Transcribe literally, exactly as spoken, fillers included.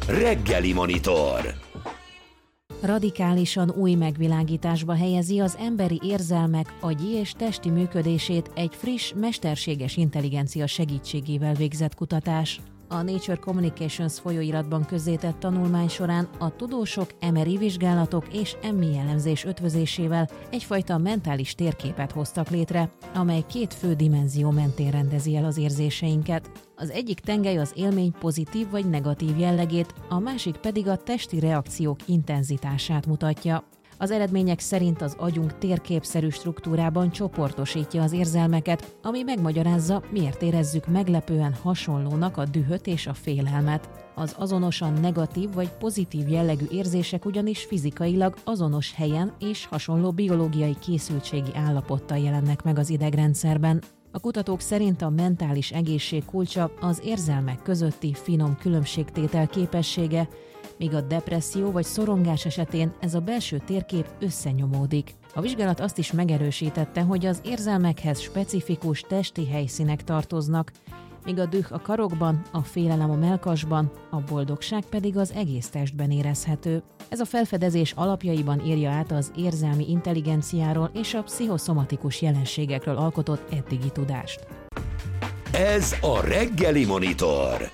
Reggeli Monitor. Radikálisan új megvilágításba helyezi az emberi érzelmek, agyi és testi működését egy friss, mesterséges intelligencia segítségével végzett kutatás. A Nature Communications folyóiratban közzétett tanulmány során a tudósok em er i vizsgálatok és em i elemzés ötvözésével egyfajta mentális térképet hoztak létre, amely két fő dimenzió mentén rendezi el az érzéseinket. Az egyik tengely az élmény pozitív vagy negatív jellegét, a másik pedig a testi reakciók intenzitását mutatja. Az eredmények szerint az agyunk térképszerű struktúrában csoportosítja az érzelmeket, ami megmagyarázza, miért érezzük meglepően hasonlónak a dühöt és a félelmet. Az azonosan negatív vagy pozitív jellegű érzések ugyanis fizikailag azonos helyen és hasonló biológiai készültségi állapottal jelennek meg az idegrendszerben. A kutatók szerint a mentális egészség kulcsa az érzelmek közötti finom különbségtétel képessége, míg a depresszió vagy szorongás esetén ez a belső térkép összenyomódik. A vizsgálat azt is megerősítette, hogy az érzelmekhez specifikus testi helyszínek tartoznak, míg a düh a karokban, a félelem a mellkasban, a boldogság pedig az egész testben érezhető. Ez a felfedezés alapjaiban írja át az érzelmi intelligenciáról és a pszichoszomatikus jelenségekről alkotott eddigi tudást. Ez a Reggeli Monitor.